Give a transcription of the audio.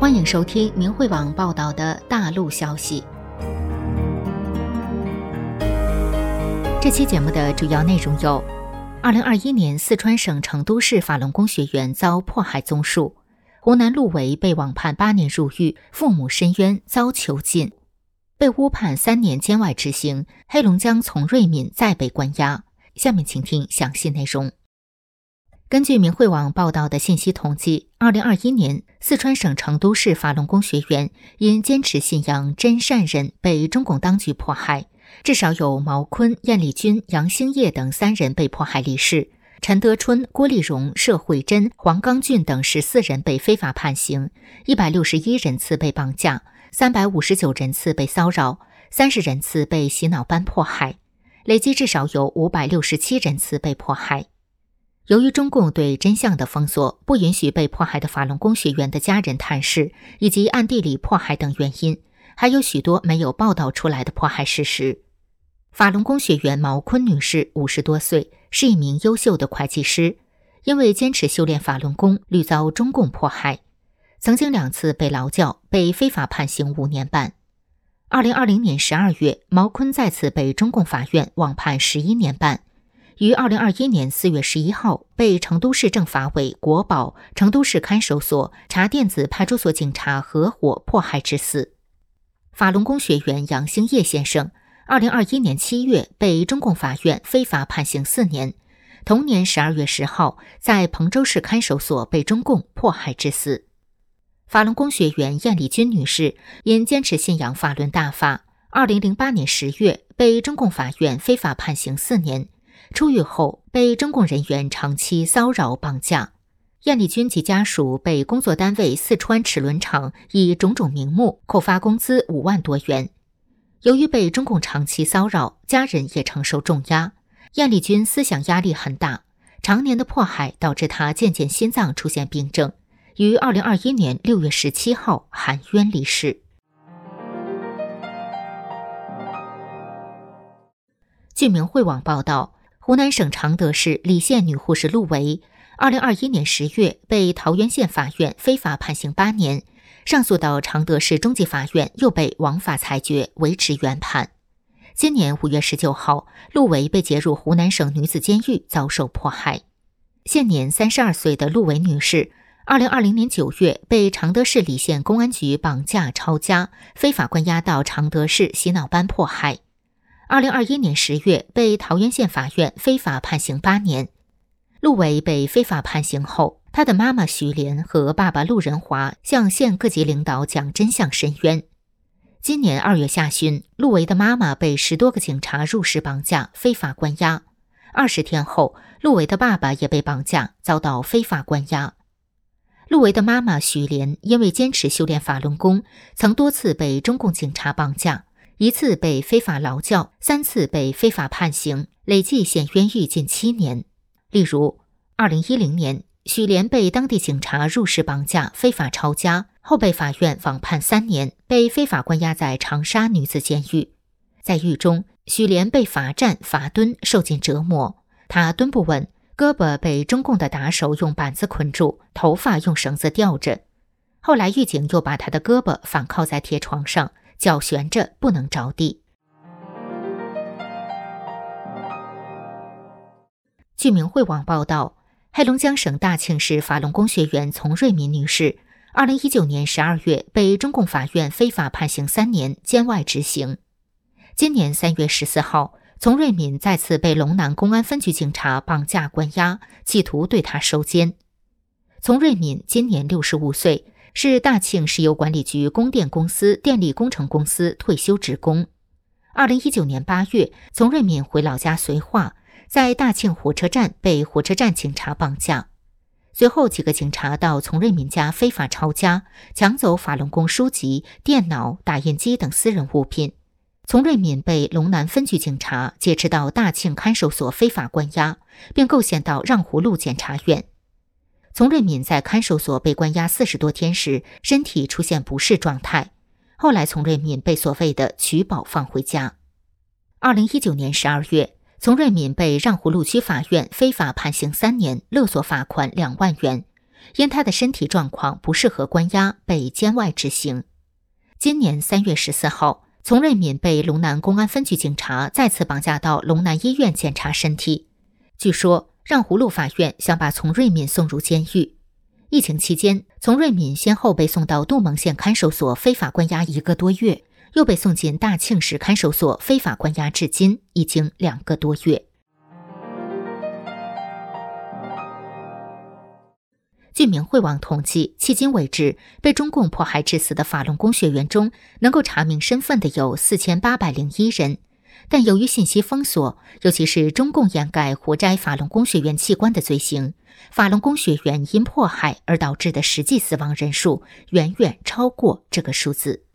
欢迎收听明慧网报道的大陆消息。这期节目的主要内容有：2021年四川省成都市法轮功学员遭迫害综述，湖南陆维被网判8年入狱，父母申冤遭囚禁，被诬判3年监外执行，黑龙江从瑞敏再被关押。下面请听详细内容。根据明慧网报道的信息统计，2021年四川省成都市法轮功学员因坚持信仰真善忍被中共当局迫害，至少有毛坤、燕丽君、杨兴业等3人被迫害离世，陈德春、郭丽蓉、社慧珍、黄刚俊等14人被非法判刑，161人次被绑架，359人次被骚扰，30人次被洗脑班迫害，累计至少有567人次被迫害。由于中共对真相的封锁，不允许被迫害的法轮功学员的家人探视，以及暗地里迫害等原因，还有许多没有报道出来的迫害事实。法轮功学员毛坤女士50多岁，是一名优秀的会计师，因为坚持修炼法轮功，屡遭中共迫害，曾经2次被劳教，被非法判刑5年半。2020年12月，毛坤再次被中共法院网判11年半，于2021年4月11号被成都市政法委、国保、成都市看守所、查甸子派出所警察合伙迫害致死。法轮功学员杨兴业先生2021年7月被中共法院非法判刑4年，同年12月10号在彭州市看守所被中共迫害致死。法轮功学员燕丽君女士因坚持信仰法轮大法，2008年10月被中共法院非法判刑4年，出狱后被中共人员长期骚扰绑架。燕丽君及家属被工作单位四川齿轮厂以种种名目扣发工资5万多元。由于被中共长期骚扰，家人也承受重压，燕丽君思想压力很大，常年的迫害导致她渐渐心脏出现病症，于2021年6月17号含冤离世。据明慧网报道，湖南省常德市澧县女护士陆维2021年10月被桃源县法院非法判刑8年，上诉到常德市中级法院又被王法裁决，维持原判。今年5月19号，陆维被接入湖南省女子监狱，遭受迫害。现年32岁的陆维女士2020年9月被常德市澧县公安局绑架抄家，非法关押到常德市洗脑班迫害。2021年10月被桃源县法院非法判刑8年。陆维被非法判刑后，他的妈妈许莲和爸爸陆仁华向县各级领导讲真相申冤。今年2月下旬，陆维的妈妈被10多个警察入室绑架，非法关押。20天后，陆维的爸爸也被绑架，遭到非法关押。陆维的妈妈许莲因为坚持修炼法轮功，曾多次被中共警察绑架，1次被非法劳教，3次被非法判刑，累计现冤狱近7年。例如2010年，许莲被当地警察入室绑架，非法抄家，后被法院网判3年，被非法关押在长沙女子监狱。在狱中，许莲被罚站、罚蹲，受尽折磨，她蹲不稳，胳膊被中共的打手用板子捆住，头发用绳子吊着。后来狱警又把她的胳膊反靠在铁床上，脚悬着不能着地。据明慧网报道，黑龙江省大庆市法轮功学员丛瑞敏女士2019年12月被中共法院非法判刑3年，监外执行。今年3月14号，丛瑞敏再次被龙南公安分局警察绑架关押，企图对她收监。丛瑞敏今年65岁，是大庆石油管理局供电公司电力工程公司退休职工。2019年8月，丛瑞敏回老家绥化，在大庆火车站被火车站警察绑架。随后几个警察到丛瑞敏家非法抄家，抢走法轮功书籍、电脑、打印机等私人物品。丛瑞敏被龙南分局警察劫持到大庆看守所非法关押，并构陷到让湖路检察院。丛瑞敏在看守所被关押40多天时，身体出现不适状态，后来丛瑞敏被所谓的取保放回家。2019年12月，丛瑞敏被让湖路区法院非法判刑3年，勒索罚款2万元， 因他的身体状况不适合关押，被监外执行。今年3月14号，丛瑞敏被龙南公安分局警察再次绑架到龙南医院检查身体。据说，让葫芦法院想把丛瑞敏送入监狱。疫情期间，丛瑞敏先后被送到杜蒙县看守所非法关押1个多月，又被送进大庆市看守所非法关押至今已经2个多月。据明慧网统计，迄今为止，被中共迫害致死的法轮功学员中，能够查明身份的有4801人。但由于信息封锁，尤其是中共掩盖活摘法轮功学员器官的罪行，法轮功学员因迫害而导致的实际死亡人数远远超过这个数字。